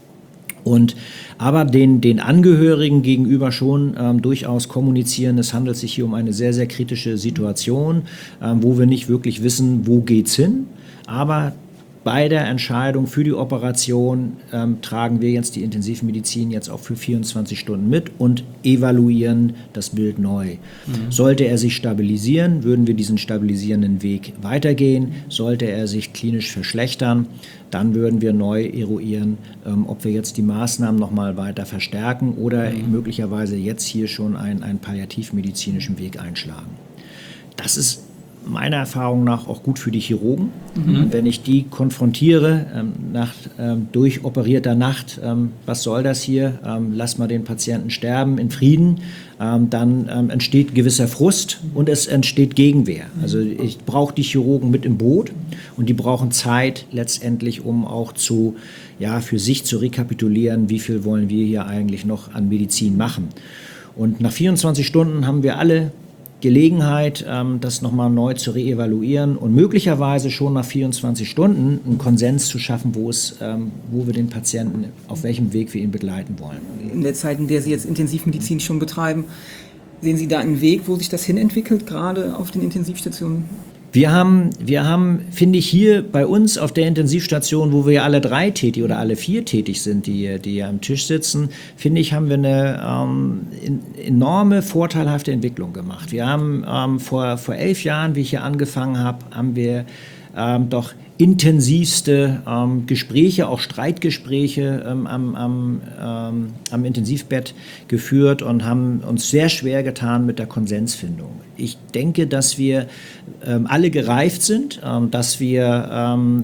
A: Und aber den, den Angehörigen gegenüber schon ähm, durchaus kommunizieren, es handelt sich hier um eine sehr, sehr kritische Situation, ähm, wo wir nicht wirklich wissen, wo geht's hin. Aber bei der Entscheidung für die Operation ähm, tragen wir jetzt die Intensivmedizin jetzt auch für vierundzwanzig Stunden mit und evaluieren das Bild neu. Mhm. Sollte er sich stabilisieren, würden wir diesen stabilisierenden Weg weitergehen. Sollte er sich klinisch verschlechtern, dann würden wir neu eruieren, ähm, ob wir jetzt die Maßnahmen noch mal weiter verstärken oder mhm. möglicherweise jetzt hier schon einen, einen palliativmedizinischen Weg einschlagen. Das ist meiner Erfahrung nach auch gut für die Chirurgen. Mhm. Wenn ich die konfrontiere, ähm, nach ähm, durchoperierter Nacht, ähm, was soll das hier, ähm, lass mal den Patienten sterben in Frieden, ähm, dann ähm, entsteht gewisser Frust und es entsteht Gegenwehr. Also ich brauche die Chirurgen mit im Boot und die brauchen Zeit letztendlich, um auch zu, ja, für sich zu rekapitulieren, wie viel wollen wir hier eigentlich noch an Medizin machen. Und nach vierundzwanzig Stunden haben wir alle Gelegenheit, das nochmal neu zu reevaluieren und möglicherweise schon nach vierundzwanzig Stunden einen Konsens zu schaffen, wo, es, wo wir den Patienten, auf welchem Weg wir ihn begleiten wollen.
B: In der Zeit, in der Sie jetzt Intensivmedizin schon betreiben, sehen Sie da einen Weg, wo sich das hinentwickelt, gerade auf den Intensivstationen?
A: Wir haben, wir haben, finde ich, hier bei uns auf der Intensivstation, wo wir ja alle drei tätig oder alle vier tätig sind, die, die hier am Tisch sitzen, finde ich, haben wir eine ähm, enorme, vorteilhafte Entwicklung gemacht. Wir haben ähm, vor, vor elf Jahren, wie ich hier angefangen habe, haben wir ähm, doch intensivste ähm, Gespräche, auch Streitgespräche ähm, am, am, ähm, am Intensivbett geführt und haben uns sehr schwer getan mit der Konsensfindung. Ich denke, dass wir ähm, alle gereift sind, ähm, dass wir ähm,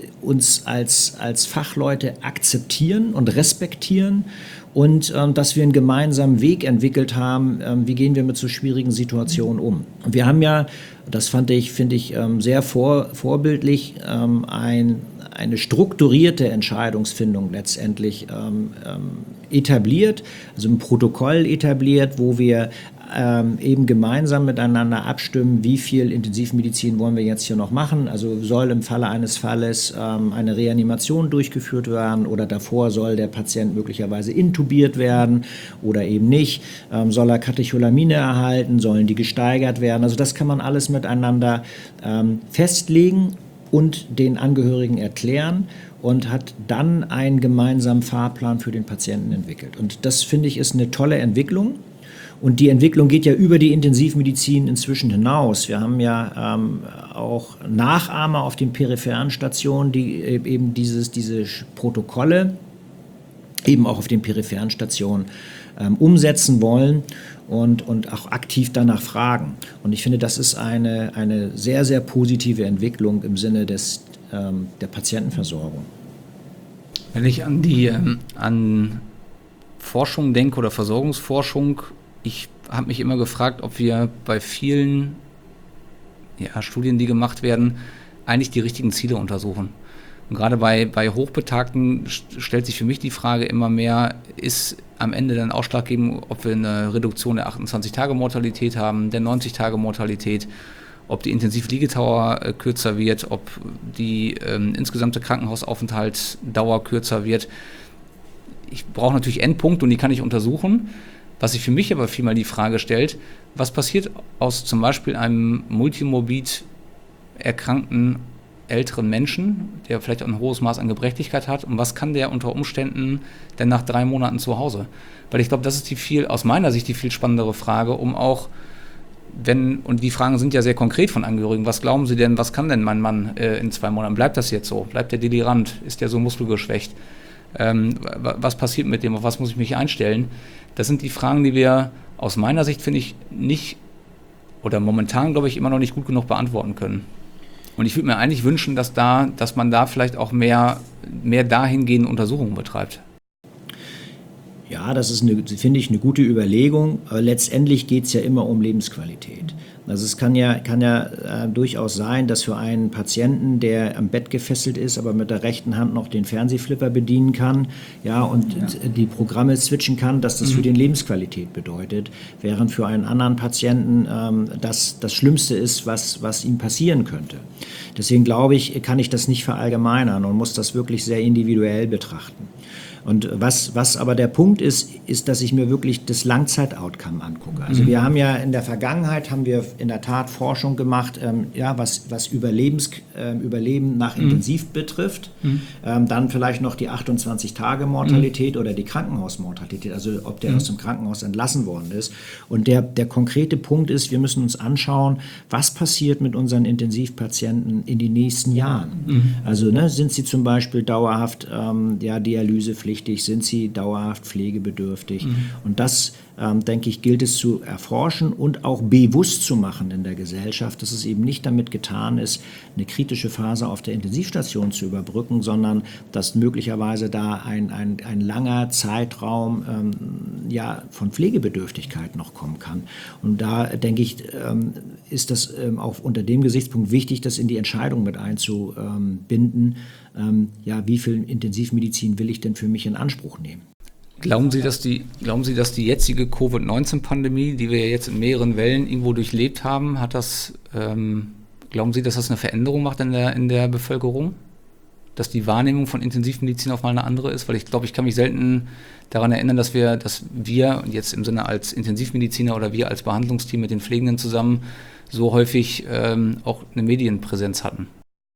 A: uns als, als Fachleute akzeptieren und respektieren und ähm, dass wir einen gemeinsamen Weg entwickelt haben, ähm, wie gehen wir mit so schwierigen Situationen um. Und wir haben ja, das fand ich, finde ich, ähm, sehr vor, vorbildlich, ähm, ein, eine strukturierte Entscheidungsfindung letztendlich ähm, ähm, etabliert, also ein Protokoll etabliert, wo wir Ähm, eben gemeinsam miteinander abstimmen, wie viel Intensivmedizin wollen wir jetzt hier noch machen. Also soll im Falle eines Falles ähm, eine Reanimation durchgeführt werden oder davor soll der Patient möglicherweise intubiert werden oder eben nicht. Ähm, soll er Katecholamine erhalten, sollen die gesteigert werden. Also das kann man alles miteinander ähm, festlegen und den Angehörigen erklären und hat dann einen gemeinsamen Fahrplan für den Patienten entwickelt. Und das, finde ich, ist eine tolle Entwicklung. Und die Entwicklung geht ja über die Intensivmedizin inzwischen hinaus. Wir haben ja ähm, auch Nachahmer auf den peripheren Stationen, die eben dieses, diese Protokolle eben auch auf den peripheren Stationen ähm, umsetzen wollen und, und auch aktiv danach fragen. Und ich finde, das ist eine, eine sehr, sehr positive Entwicklung im Sinne des, ähm, der Patientenversorgung.
D: Wenn ich an die ähm, an Forschung denke oder Versorgungsforschung, ich habe mich immer gefragt, ob wir bei vielen ja, Studien, die gemacht werden, eigentlich die richtigen Ziele untersuchen. Und gerade bei, bei Hochbetagten stellt sich für mich die Frage immer mehr, ist am Ende dann ausschlaggebend, ob wir eine Reduktion der achtundzwanzig-Tage-Mortalität haben, der neunzig-Tage-Mortalität, ob die Intensivliegedauer äh, kürzer wird, ob die ähm, insgesamte Krankenhausaufenthaltsdauer kürzer wird. Ich brauche natürlich Endpunkte und die kann ich untersuchen. Was sich für mich aber vielmehr die Frage stellt, was passiert aus zum Beispiel einem multimorbid erkrankten älteren Menschen, der vielleicht ein hohes Maß an Gebrechlichkeit hat, und was kann der unter Umständen denn nach drei Monaten zu Hause? Weil ich glaube, das ist die viel, aus meiner Sicht die viel spannendere Frage, um auch, wenn, und die Fragen sind ja sehr konkret von Angehörigen, was glauben Sie denn, was kann denn mein Mann äh, in zwei Monaten? Bleibt das jetzt so? Bleibt der delirant? Ist der so muskelgeschwächt? Ähm, was passiert mit dem? Auf was muss ich mich einstellen? Das sind die Fragen, die wir aus meiner Sicht, finde ich, nicht oder momentan, glaube ich, immer noch nicht gut genug beantworten können. Und ich würde mir eigentlich wünschen, dass da, dass man da vielleicht auch mehr, mehr dahingehende Untersuchungen betreibt.
A: Ja, das ist, eine, finde ich, eine gute Überlegung. Aber letztendlich geht es ja immer um Lebensqualität. Also es kann ja, kann ja äh, durchaus sein, dass für einen Patienten, der am Bett gefesselt ist, aber mit der rechten Hand noch den Fernsehflipper bedienen kann, ja, und ja. die Programme switchen kann, dass das mhm. für den Lebensqualität bedeutet, während für einen anderen Patienten ähm, das das Schlimmste ist, was, was ihm passieren könnte. Deswegen glaube ich, kann ich das nicht verallgemeinern und muss das wirklich sehr individuell betrachten. Und was, was aber der Punkt ist, ist, dass ich mir wirklich das Langzeit-Outcome angucke. Also mhm. wir haben ja in der Vergangenheit, haben wir in der Tat Forschung gemacht, ähm, ja, was, was Überlebens, äh, Überleben nach mhm. Intensiv betrifft. Mhm. Ähm, dann vielleicht noch die achtundzwanzig-Tage-Mortalität mhm. oder die Krankenhausmortalität, also ob der mhm. aus dem Krankenhaus entlassen worden ist. Und der, der konkrete Punkt ist, wir müssen uns anschauen, was passiert mit unseren Intensivpatienten in den nächsten Jahren. Mhm. Also ne, sind sie zum Beispiel dauerhaft ähm, ja, dialysepflichtig, sind sie dauerhaft pflegebedürftig. Mhm. Und das, ähm, denke ich, gilt es zu erforschen und auch bewusst zu machen in der Gesellschaft, dass es eben nicht damit getan ist, eine kritische Phase auf der Intensivstation zu überbrücken, sondern dass möglicherweise da ein, ein, ein langer Zeitraum ähm, ja, von Pflegebedürftigkeit noch kommen kann. Und da, denke ich, ähm, ist das ähm, auch unter dem Gesichtspunkt wichtig, das in die Entscheidung mit einzubinden, ähm, ja, wie viel Intensivmedizin will ich denn für mich in Anspruch nehmen.
D: Glauben Sie, dass die, glauben Sie, dass die jetzige Covid neunzehn Pandemie, die wir ja jetzt in mehreren Wellen irgendwo durchlebt haben, hat das, ähm, glauben Sie, dass das eine Veränderung macht in der, in der Bevölkerung? Dass die Wahrnehmung von Intensivmedizin auf mal eine andere ist? Weil ich glaube, ich kann mich selten daran erinnern, dass wir, dass wir jetzt im Sinne als Intensivmediziner oder wir als Behandlungsteam mit den Pflegenden zusammen so häufig ähm, auch eine Medienpräsenz hatten.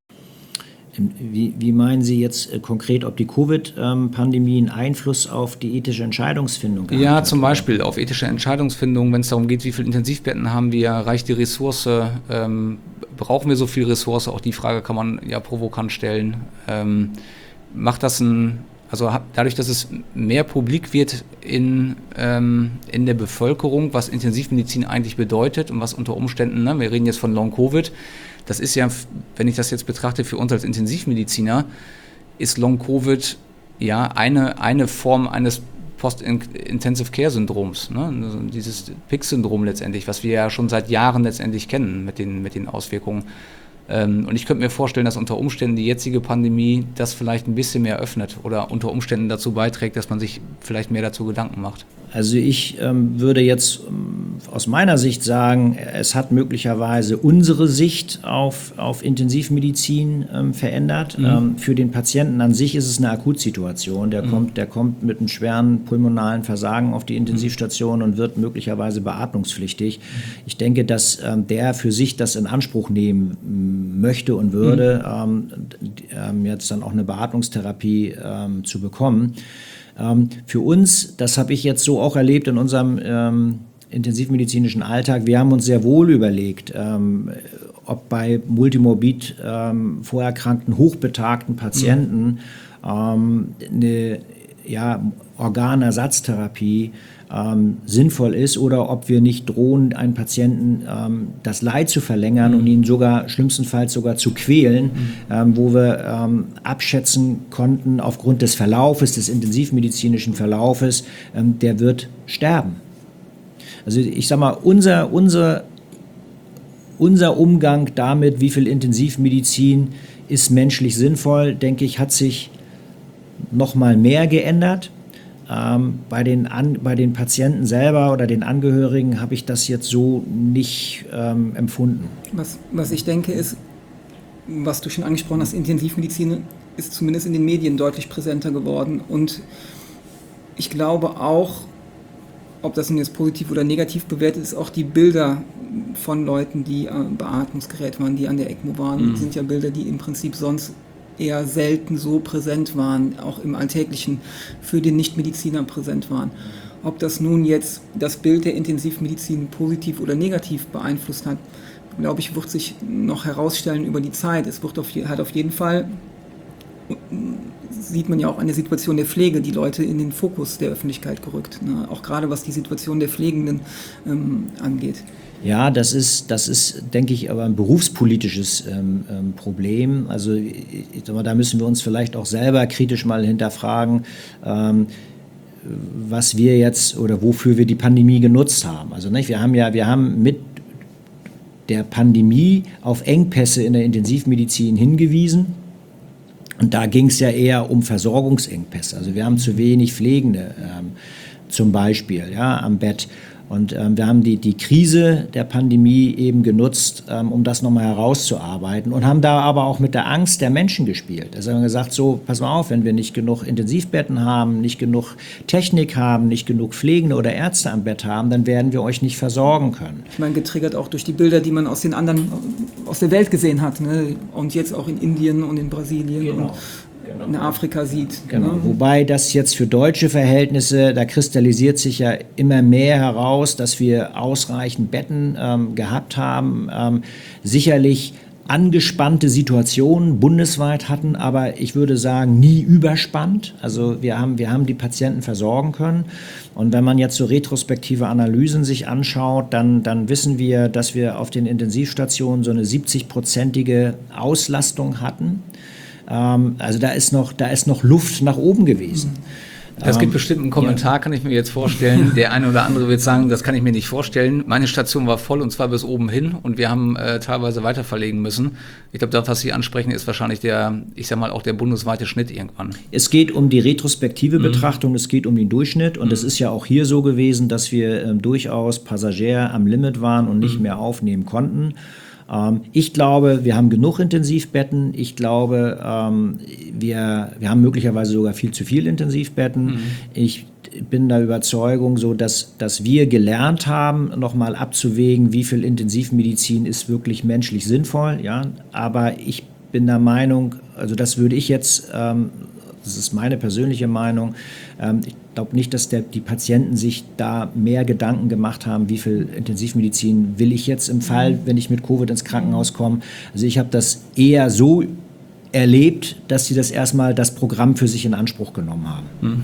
A: Wie, wie meinen Sie jetzt äh, konkret, ob die Covid-Pandemie einen Einfluss auf die ethische Entscheidungsfindung gehabt
D: Ja,
A: hat,
D: zum
A: oder?
D: Beispiel auf ethische Entscheidungsfindung, wenn es darum geht, wie viele Intensivbetten haben wir, reicht die Ressource, ähm, brauchen wir so viel Ressource, auch die Frage kann man ja provokant stellen. Ähm, macht das ein, also dadurch, dass es mehr publik wird in, ähm, in der Bevölkerung, was Intensivmedizin eigentlich bedeutet und was unter Umständen, ne, wir reden jetzt von Long-Covid, das ist ja, wenn ich das jetzt betrachte, für uns als Intensivmediziner, ist Long-Covid ja eine, eine Form eines Post-Intensive-Care-Syndroms, ne? Also dieses P I C-Syndrom letztendlich, was wir ja schon seit Jahren letztendlich kennen mit den, mit den Auswirkungen. Ähm, und ich könnte mir vorstellen, dass unter Umständen die jetzige Pandemie das vielleicht ein bisschen mehr öffnet oder unter Umständen dazu beiträgt, dass man sich vielleicht mehr dazu Gedanken macht.
A: Also ich ähm, würde jetzt ähm, aus meiner Sicht sagen, es hat möglicherweise unsere Sicht auf, auf Intensivmedizin ähm, verändert. Mhm. Ähm, für den Patienten an sich ist es eine Akutsituation. Der, mhm. kommt, der kommt mit einem schweren pulmonalen Versagen auf die Intensivstation mhm. und wird möglicherweise beatmungspflichtig. Mhm. Ich denke, dass ähm, der für sich das in Anspruch nehmen möchte und würde, mhm. ähm, jetzt dann auch eine Beatmungstherapie ähm, zu bekommen. Ähm, für uns, das habe ich jetzt so auch erlebt in unserem ähm, intensivmedizinischen Alltag, wir haben uns sehr wohl überlegt, ähm, ob bei multimorbid ähm, vorerkrankten, hochbetagten Patienten mhm. ähm, eine ja, Organersatztherapie ähm, sinnvoll ist oder ob wir nicht drohen, einen Patienten ähm, das Leid zu verlängern mhm. und ihn sogar schlimmstenfalls sogar zu quälen, mhm. ähm, wo wir ähm, abschätzen konnten aufgrund des Verlaufes, des intensivmedizinischen Verlaufes, ähm, der wird sterben. Also ich sag mal, unser, unser, unser Umgang damit, wie viel Intensivmedizin ist menschlich sinnvoll, denke ich, hat sich noch mal mehr geändert. Ähm, bei den, an, bei den Patienten selber oder den Angehörigen habe ich das jetzt so nicht ähm, empfunden.
B: Was, was ich denke ist, was du schon angesprochen hast, Intensivmedizin ist zumindest in den Medien deutlich präsenter geworden. Und ich glaube auch, ob das nun jetzt positiv oder negativ bewertet ist, auch die Bilder von Leuten, die am Beatmungsgerät waren, die an der ECMO waren, mhm. sind ja Bilder, die im Prinzip sonst eher selten so präsent waren, auch im Alltäglichen für den Nichtmediziner präsent waren. Ob das nun jetzt das Bild der Intensivmedizin positiv oder negativ beeinflusst hat, glaube ich, wird sich noch herausstellen über die Zeit. Es wird auf, hat auf jeden Fall, sieht man ja auch an der Situation der Pflege, die Leute in den Fokus der Öffentlichkeit gerückt, ne? Auch gerade was die Situation der Pflegenden ähm, angeht.
A: Ja, das ist, das ist, denke ich, aber ein berufspolitisches ähm, ähm, Problem. Also ich sag mal, da müssen wir uns vielleicht auch selber kritisch mal hinterfragen, ähm, was wir jetzt oder wofür wir die Pandemie genutzt haben. Also nicht, wir haben ja, wir haben mit der Pandemie auf Engpässe in der Intensivmedizin hingewiesen. Und da ging es ja eher um Versorgungsengpässe. Also wir haben zu wenig Pflegende ähm, zum Beispiel, ja, am Bett. Und ähm, wir haben die, die Krise der Pandemie eben genutzt, ähm, um das nochmal herauszuarbeiten und haben da aber auch mit der Angst der Menschen gespielt. Also haben wir gesagt, so, pass mal auf, wenn wir nicht genug Intensivbetten haben, nicht genug Technik haben, nicht genug Pflegende oder Ärzte am Bett haben, dann werden wir euch nicht versorgen können.
B: Ich meine, getriggert auch durch die Bilder, die man aus den anderen, aus der Welt gesehen hat, ne? Und jetzt auch in Indien und in Brasilien.
A: Genau.
B: Und in Afrika sieht.
A: Genau.
B: Ne?
A: Wobei das jetzt für deutsche Verhältnisse, da kristallisiert sich ja immer mehr heraus, dass wir ausreichend Betten ähm, gehabt haben. Ähm, sicherlich angespannte Situationen bundesweit hatten, aber ich würde sagen, nie überspannt. Also wir haben, wir haben die Patienten versorgen können. Und wenn man jetzt so retrospektive Analysen sich anschaut, dann, dann wissen wir, dass wir auf den Intensivstationen so eine siebzig-prozentige Auslastung hatten. Also da ist noch, da ist noch Luft nach oben gewesen.
D: Das gibt bestimmt einen Kommentar, ja. Kann ich mir jetzt vorstellen. Der eine oder andere wird sagen, das kann ich mir nicht vorstellen. Meine Station war voll und zwar bis oben hin und wir haben äh, teilweise weiter verlegen müssen. Ich glaube, das, was Sie ansprechen, ist wahrscheinlich der, ich sag mal, auch der bundesweite Schnitt irgendwann.
A: Es geht um die retrospektive mhm. Betrachtung, es geht um den Durchschnitt und es mhm. ist ja auch hier so gewesen, dass wir ähm, durchaus Passagier am Limit waren und nicht mhm. mehr aufnehmen konnten. Ich glaube, wir haben genug Intensivbetten. Ich glaube, ähm, wir, wir haben möglicherweise sogar viel zu viele Intensivbetten. Mhm. Ich bin der Überzeugung, so dass, dass wir gelernt haben, nochmal abzuwägen, wie viel Intensivmedizin ist wirklich menschlich sinnvoll. Ja? Aber ich bin der Meinung, also das würde ich jetzt, ähm, das ist meine persönliche Meinung, ähm, ich glaube nicht, dass der, die Patienten sich da mehr Gedanken gemacht haben, wie viel Intensivmedizin will ich jetzt im Fall, wenn ich mit Covid ins Krankenhaus komme. Also ich habe das eher so erlebt, dass sie das erstmal das Programm für sich in Anspruch genommen haben. Mhm.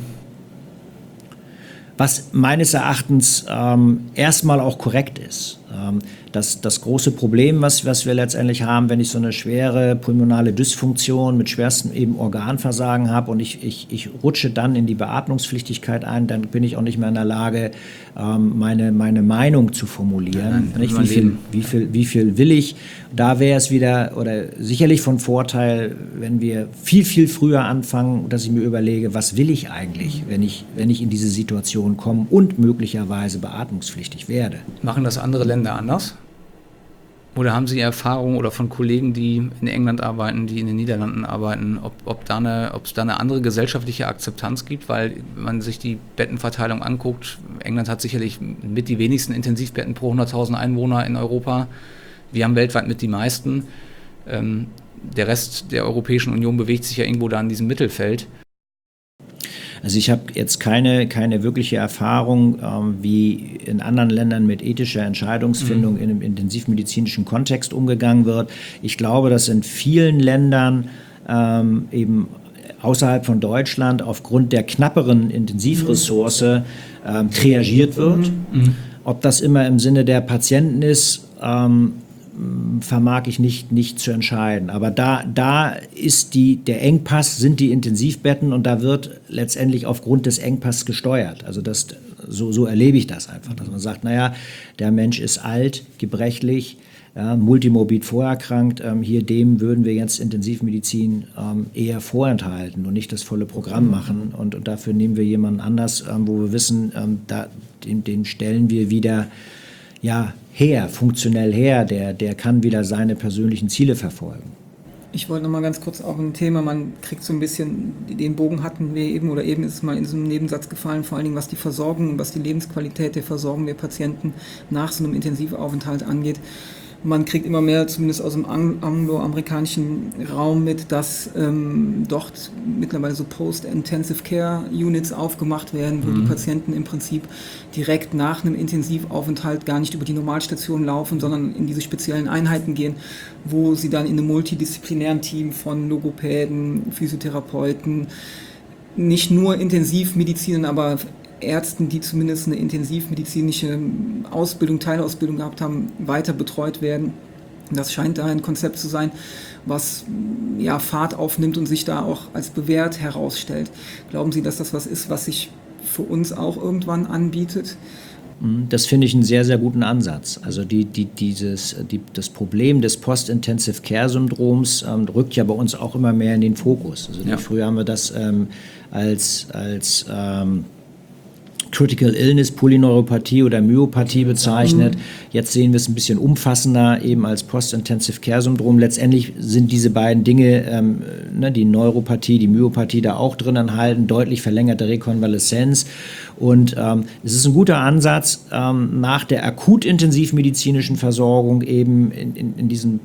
A: Was meines Erachtens ähm, erstmal auch korrekt ist. Ähm, das, das große Problem, was, was wir letztendlich haben, wenn ich so eine schwere pulmonale Dysfunktion mit schwerstem eben Organversagen habe und ich, ich, ich rutsche dann in die Beatmungspflichtigkeit ein, dann bin ich auch nicht mehr in der Lage, ähm, meine, meine Meinung zu formulieren.
D: Nein,
A: nicht? Wie, viel, wie, viel, wie viel will ich? Da wäre es wieder oder sicherlich von Vorteil, wenn wir viel, viel früher anfangen, dass ich mir überlege, was will ich eigentlich, wenn ich, wenn ich in diese Situation komme und möglicherweise beatmungspflichtig werde.
D: Machen das andere Länder anders? Oder haben Sie Erfahrungen oder von Kollegen, die in England arbeiten, die in den Niederlanden arbeiten, ob, ob da eine, ob es da eine andere gesellschaftliche Akzeptanz gibt? Weil wenn man sich die Bettenverteilung anguckt, England hat sicherlich mit die wenigsten Intensivbetten pro hunderttausend Einwohner in Europa. Wir haben weltweit mit die meisten. Ähm, der Rest der Europäischen Union bewegt sich ja irgendwo da in diesem Mittelfeld.
A: Also ich habe jetzt keine, keine wirkliche Erfahrung, ähm, wie in anderen Ländern mit ethischer Entscheidungsfindung mhm. in einem intensivmedizinischen Kontext umgegangen wird. Ich glaube, dass in vielen Ländern ähm, eben außerhalb von Deutschland aufgrund der knapperen Intensivressource ähm, triagiert wird. Mhm. Ob das immer im Sinne der Patienten ist, ähm, vermag ich nicht, nicht zu entscheiden. Aber da, da ist die, der Engpass, sind die Intensivbetten und da wird letztendlich aufgrund des Engpasses gesteuert. Also das so, so erlebe ich das einfach, dass man sagt, naja, der Mensch ist alt, gebrechlich, ja, multimorbid vorerkrankt, ähm, hier dem würden wir jetzt Intensivmedizin ähm, eher vorenthalten und nicht das volle Programm machen. Und, und dafür nehmen wir jemanden anders, ähm, wo wir wissen, ähm, da, den, den stellen wir wieder ja, her, funktionell her, der, der kann wieder seine persönlichen Ziele verfolgen.
B: Ich wollte noch mal ganz kurz auf ein Thema, man kriegt so ein bisschen, den Bogen hatten wir eben, oder eben ist es mal in so einem Nebensatz gefallen, vor allen Dingen was die Versorgung und was die Lebensqualität der Versorgung der Patienten nach so einem Intensivaufenthalt angeht. Man kriegt immer mehr, zumindest aus dem angloamerikanischen Raum mit, dass ähm, dort mittlerweile so Post-Intensive Care Units aufgemacht werden, wo mhm. die Patienten im Prinzip direkt nach einem Intensivaufenthalt gar nicht über die Normalstation laufen, sondern in diese speziellen Einheiten gehen, wo sie dann in einem multidisziplinären Team von Logopäden, Physiotherapeuten, nicht nur Intensivmedizinern, aber Ärzten, die zumindest eine intensivmedizinische Ausbildung, Teilausbildung gehabt haben, weiter betreut werden. Das scheint da ein Konzept zu sein, was ja, Fahrt aufnimmt und sich da auch als bewährt herausstellt. Glauben Sie, dass das was ist, was sich für uns auch irgendwann anbietet?
A: Das finde ich einen sehr, sehr guten Ansatz. Also die, die, dieses, die, das Problem des Post-Intensive Care-Syndroms ähm, rückt ja bei uns auch immer mehr in den Fokus. Also ja. Früher haben wir das ähm, als, als ähm, Critical Illness, Polyneuropathie oder Myopathie bezeichnet. Mhm. Jetzt sehen wir es ein bisschen umfassender, eben als Post-Intensive Care Syndrom. Letztendlich sind diese beiden Dinge, ähm, ne, die Neuropathie, die Myopathie da auch drin enthalten, deutlich verlängerte Rekonvaleszenz. Und ähm, es ist ein guter Ansatz, ähm, nach der akut-intensivmedizinischen Versorgung eben in, in, in diesen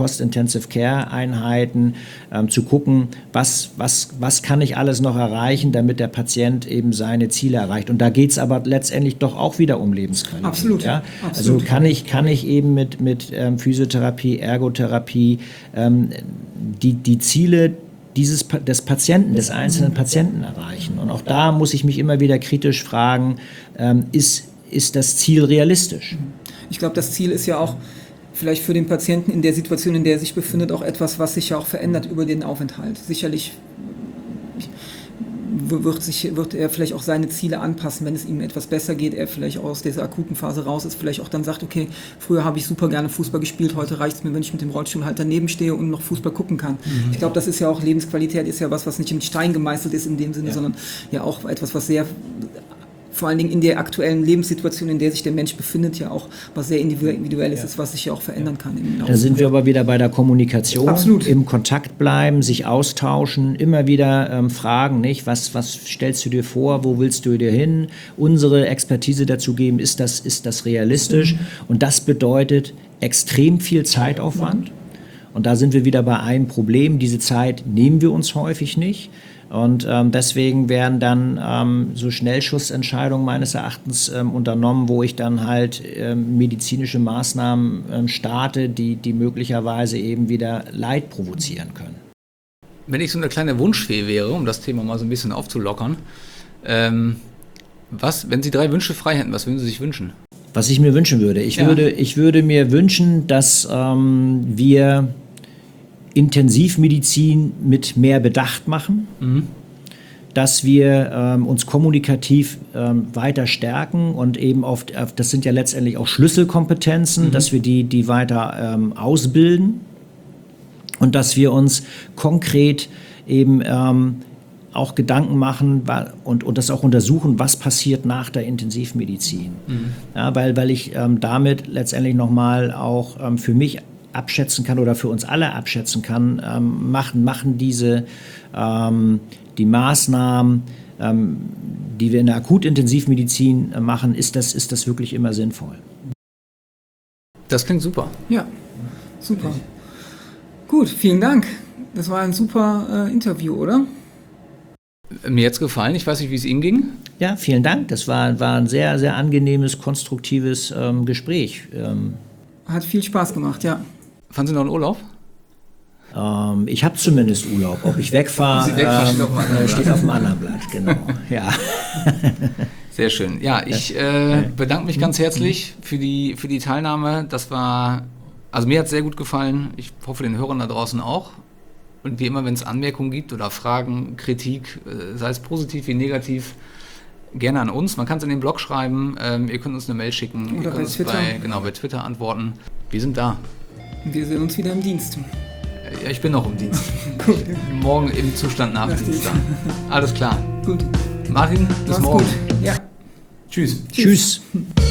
A: Post-Intensive-Care-Einheiten ähm, zu gucken, was, was, was kann ich alles noch erreichen, damit der Patient eben seine Ziele erreicht. Und da geht es aber letztendlich doch auch wieder um Lebensqualität.
B: Absolut.
A: Ja?
B: Absolut.
A: Also kann ich, kann ich eben mit, mit ähm, Physiotherapie, Ergotherapie ähm, die, die Ziele dieses, des Patienten, des einzelnen Patienten erreichen. Und auch da muss ich mich immer wieder kritisch fragen, ähm, ist, ist das Ziel realistisch?
B: Ich glaube, das Ziel ist ja auch, vielleicht für den Patienten in der Situation, in der er sich befindet, auch etwas, was sich ja auch verändert über den Aufenthalt. Sicherlich wird, sich, wird er vielleicht auch seine Ziele anpassen, wenn es ihm etwas besser geht, er vielleicht aus dieser akuten Phase raus ist, vielleicht auch dann sagt, okay, früher habe ich super gerne Fußball gespielt, heute reicht es mir, wenn ich mit dem Rollstuhl halt daneben stehe und noch Fußball gucken kann. Mhm. Ich glaube, das ist ja auch, Lebensqualität ist ja was, was nicht in Stein gemeißelt ist in dem Sinne, ja. sondern ja auch etwas, was sehr vor allen Dingen in der aktuellen Lebenssituation, in der sich der Mensch befindet, ja auch was sehr Individuelles ja. ist, was sich ja auch verändern kann. Im
A: da sind wir aber wieder bei der Kommunikation,
B: Absolut.
A: Im Kontakt bleiben, sich austauschen, immer wieder ähm, fragen, nicht? Was, was stellst du dir vor, wo willst du dir hin, unsere Expertise dazu geben, ist das, ist das realistisch? Mhm. Und das bedeutet extrem viel Zeitaufwand. Und da sind wir wieder bei einem Problem, diese Zeit nehmen wir uns häufig nicht. Und ähm, deswegen werden dann ähm, so Schnellschussentscheidungen meines Erachtens ähm, unternommen, wo ich dann halt ähm, medizinische Maßnahmen ähm, starte, die, die möglicherweise eben wieder Leid provozieren können.
D: Wenn ich so eine kleine Wunschfee wäre, um das Thema mal so ein bisschen aufzulockern, ähm, was, wenn Sie drei Wünsche frei hätten, was würden Sie sich wünschen?
A: Was ich mir wünschen würde? Ich,
D: ja.
A: würde, ich würde mir wünschen, dass ähm, wir Intensivmedizin mit mehr Bedacht machen, mhm. dass wir ähm, uns kommunikativ ähm, weiter stärken und eben oft, das sind ja letztendlich auch Schlüsselkompetenzen, mhm. dass wir die, die weiter ähm, ausbilden und dass wir uns konkret eben ähm, auch Gedanken machen und, und das auch untersuchen, was passiert nach der Intensivmedizin. Mhm. Ja, weil, weil ich ähm, damit letztendlich nochmal auch ähm, für mich abschätzen kann oder für uns alle abschätzen kann, ähm, machen, machen diese ähm, die Maßnahmen, ähm, die wir in der Akutintensivmedizin äh, machen, ist das, ist das wirklich immer sinnvoll?
D: Das klingt super.
B: Ja, super. Gut, vielen Dank. Das war ein super äh, Interview, oder?
D: Mir jetzt gefallen. Ich weiß nicht, wie es Ihnen ging.
A: Ja, vielen Dank. Das war, war ein sehr, sehr angenehmes, konstruktives ähm, Gespräch. Ähm,
B: Hat viel Spaß gemacht, ja.
D: Fahren Sie noch in Urlaub?
A: Ähm, ich habe zumindest Urlaub. Ob ich wegfahre, ähm, steht auf dem anderen Blatt. Genau. Ja.
D: Sehr schön. Ja, ich äh, bedanke mich ganz herzlich für die, für die Teilnahme. Das war, also mir hat es sehr gut gefallen. Ich hoffe, den Hörern da draußen auch. Und wie immer, wenn es Anmerkungen gibt oder Fragen, Kritik, äh, sei es positiv wie negativ, gerne an uns. Man kann es in den Blog schreiben, ähm, ihr könnt uns eine Mail schicken,
B: Oder
D: ihr könnt
B: bei
D: uns
B: Twitter.
D: Bei, genau, bei Twitter antworten. Wir sind da.
B: Wir sehen uns wieder im Dienst.
D: Ja, ich bin noch im Dienst. Morgen im Zustand nach
B: Nach
D: Dienst.
B: Dienst.
D: Alles klar.
B: Gut.
D: Martin, bis
B: Mach's
D: morgen.
B: gut. Ja.
D: Tschüss.
A: Tschüss.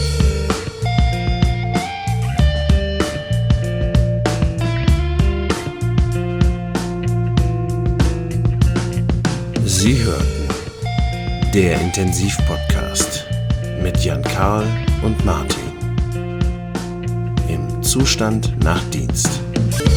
C: Sie hörten der Intensivpodcast mit Jan Karl und Martin im Zustand nach Dienst.